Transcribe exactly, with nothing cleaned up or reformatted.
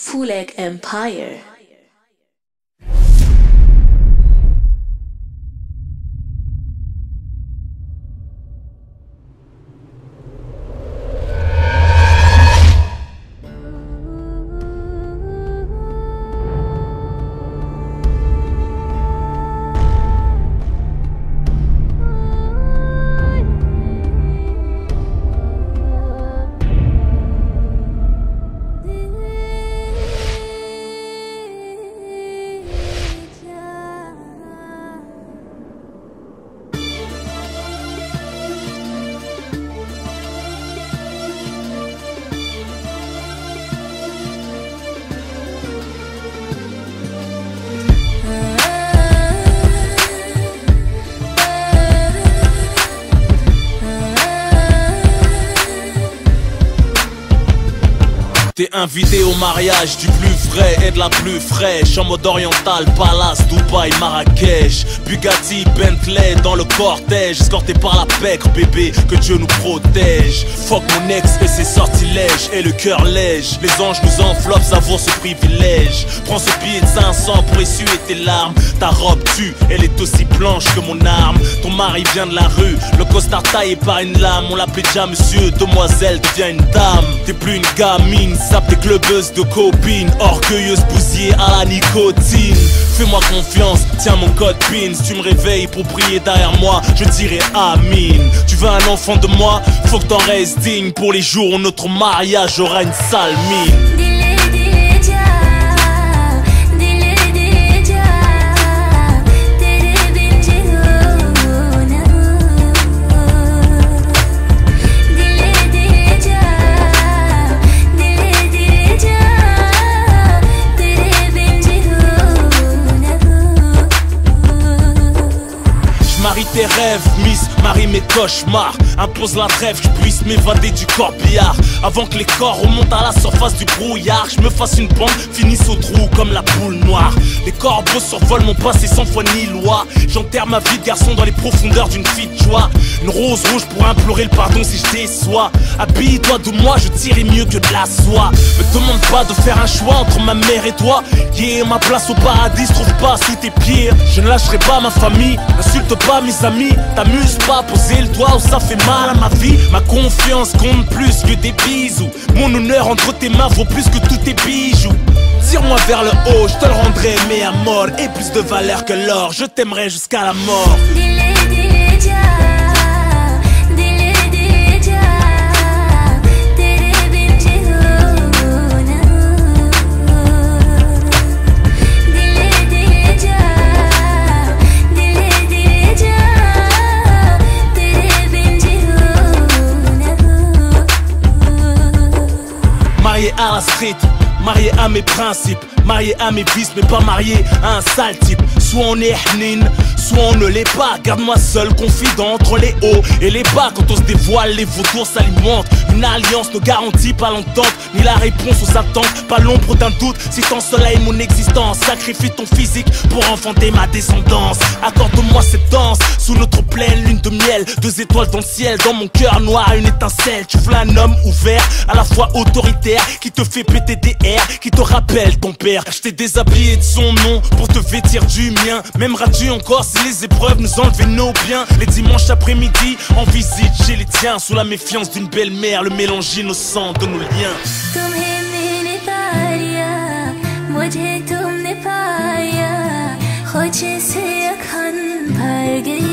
Fuleg Empire. T'es invité au mariage du plus vrai et de la plus fraîche, en mode oriental, Palace, Dubaï, Marrakech, Bugatti, Bentley dans le cortège, escorté par la pègre, bébé, que Dieu nous protège. Fuck mon ex et ses sortilèges, et le cœur lège, les anges nous enveloppent, savoure ce privilège. Prends ce billet de cinq cents pour essuyer tes larmes, ta robe tue, elle est aussi blanche que mon arme. Ton mari vient de la rue, le costard taillé par une lame, on l'appelait déjà monsieur, demoiselle devient une dame. T'es plus une gamine, sape tes clubbeuses de copines, orgueilleuse bousillée à la nicotine. Fais-moi confiance, tiens mon code PIN. Si tu me réveilles pour prier derrière moi, je dirai Amin. Tu veux un enfant de moi, faut que t'en restes digne. Pour les jours où notre mariage aura une sale mine. Marie tes rêves, Miss, marie mes cauchemars. Impose la trêve, que je puisse m'évader du corbillard. Avant que les corps remontent à la surface du brouillard, je me fasse une bande, finisse au trou comme la boule noire. Les corbeaux survolent mon passé sans foi ni loi. J'enterre ma vie de garçon dans les profondeurs d'une fille de joie. Une rose rouge pour implorer le pardon si je déçois. Habille-toi de moi, je tirerai mieux que de la soie. Me demande pas de faire un choix entre ma mère et toi. Yeah, ma place au paradis se trouve pas sous tes pieds. Je ne lâcherai pas ma famille, n'insulte pas mes amis. T'amuses pas, poser le doigt où ça fait mal à ma vie. Ma confiance compte plus que des bisous. Mon honneur entre tes mains vaut plus que tous tes bijoux. Tire-moi vers le haut, je te le rendrai mais à mort. Et plus de valeur que l'or, je t'aimerai jusqu'à la mort. Marié à la street, marié à mes principes, marié à mes vices mais pas marié à un sale type. Soit on est hnin, soit on ne l'est pas. Garde-moi seul, confident entre les hauts et les bas. Quand on se dévoile, les vautours s'alimentent. Une alliance ne garantit pas l'entente, ni la réponse aux attentes. Pas l'ombre d'un doute, si t'ensoleilles mon existence. Sacrifie ton physique pour enfanter ma descendance. Accorde-moi cette danse, sous notre pleine lune de miel. Deux étoiles dans le ciel, dans mon cœur noir une étincelle. Tu veux un homme ouvert, à la fois autoritaire, qui te fait péter des airs, qui te rappelle ton père. Je t'ai déshabillé de son nom pour te vêtir du mien. M'aimeras-tu encore si les épreuves nous enlevaient nos biens? Les dimanches après-midi, en visite chez les tiens, sous la méfiance d'une belle-mère, le mélange innocent de nos liens. मुझे तुमने पाया, खुद से अखन भर गई।